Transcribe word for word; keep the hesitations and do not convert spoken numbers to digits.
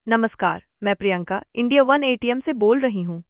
नमस्कार, मैं Priyanka India one ATM से बोल रही हूँ।